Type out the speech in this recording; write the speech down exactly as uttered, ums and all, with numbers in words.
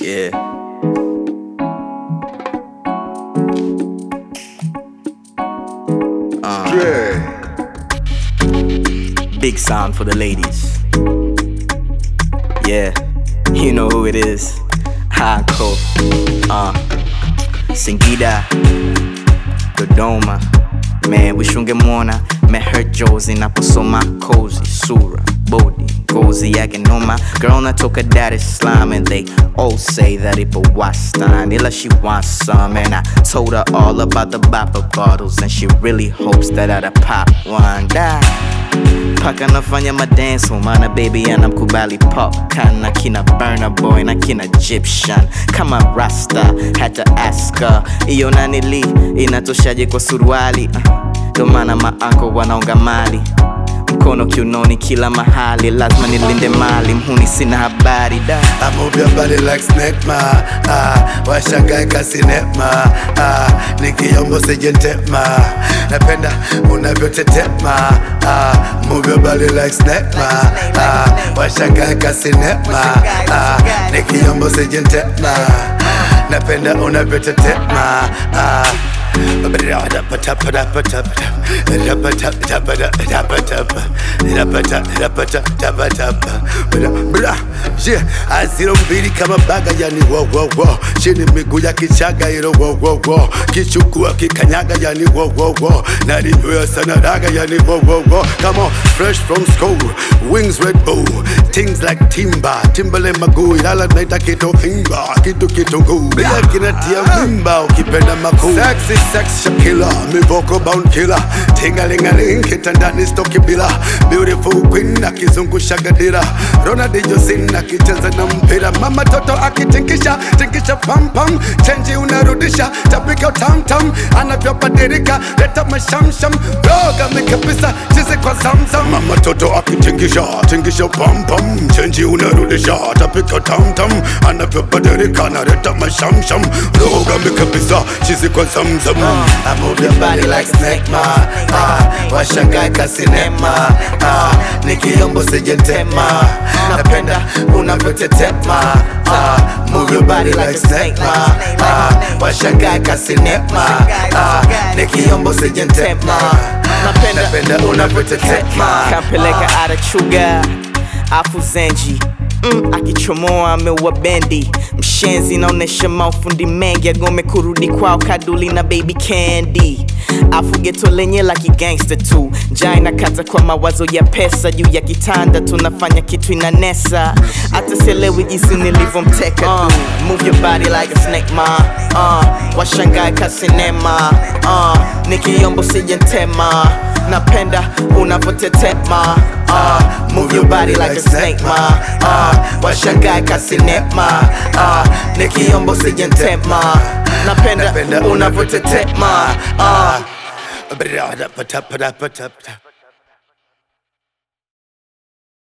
Yeah. Uh, big sound for the ladies. Yeah, you know who it is. Hako. Uh, Singida, Dodoma. Man, wishngemwona meheard Jozi naposoma cozy sura body gozi yake noma. Girl natoka Dar es Salaam and they all say that ipo wastani, ila she wants some. And I told her all about the bopper bottles and she really hopes that I'da pop one. Da paka nafanya madance mana baby anamkubali pop kana kina Burna Boy na kina Egyptian kama Rasta. Had to ask her iyo nanili inatoshaje kwa suruali. uh, ndo maana maanko wanaonga mali mkono kiunoni kila mahali, lazima nilinde mali, mhuni sina habari da. I move your body like snake ma, ah, washangae kasinema, ah, nikiyombo sijentema, napenda unavyotetema, ah, move your body like snake ma, ah, washangae kasinema, ah, nikiyombo sijentema, napenda unavyotetema, ah. Aziro mbili kama baga yani wo wo wo. Chini miguu ya kichaga ilo wo wo wo. Kichukua kikanyaga yani wo wo wo. Narinyoya sana raga yani wo wo wo. Come on, fresh from school, wings red bull, things like timba, timbale maguu, yala naita kitu himba, kitu kitunguu. Bia kinatia mimba ukipenda makuu. Sexy sex Shakila, mi vocal bound killer. Tingalingaling, kitandani stoki bila. Beautiful queen, akizungusha gadira. Ronaldinho sin, akicheza na mpira. Mama toto akitinkisha, tinkisha pam pam. Chenji unarudisha, tapika tam tam. Anavyobadirika, leta mashamsham. Roga mikapisa, chizi kwa zamzam. Mama toto akitinkisha, tinkisha pam pam. Chenji unarudisha, tapika tam tam. Anavyobadirika, leta mashamsham. Roga mikapisa, chizi kwa zamzam. I move your body like snake ma, ah, washangae kasinema, ah, nikiyombo sijentema, napenda unavyotetema, ah, move your body like snake ma, ah, washangae kasinema, ah, nikiyombo sijentema, napenda unavyotetema. Kampeleka arachuga afu zenji Mm, akichomoa ameua bendi mshenzi naonesha maufundi mengi agome kurudi kwao kaduli na baby candy afu geto lenye la kigangster tu njai na kata kwa mawazo ya pesa juu ya kitanda tunafanya kitu inanesa hata sielewi jinsi nilivyomteka uh, move your body like a snake ma uh, washangae kasinema uh, nikiyombo sijentema napenda unavyotetema uh, move your body like a snake ma uh, washangae kasinema uh, nikiyombo sijentema napenda unavyotetema uh.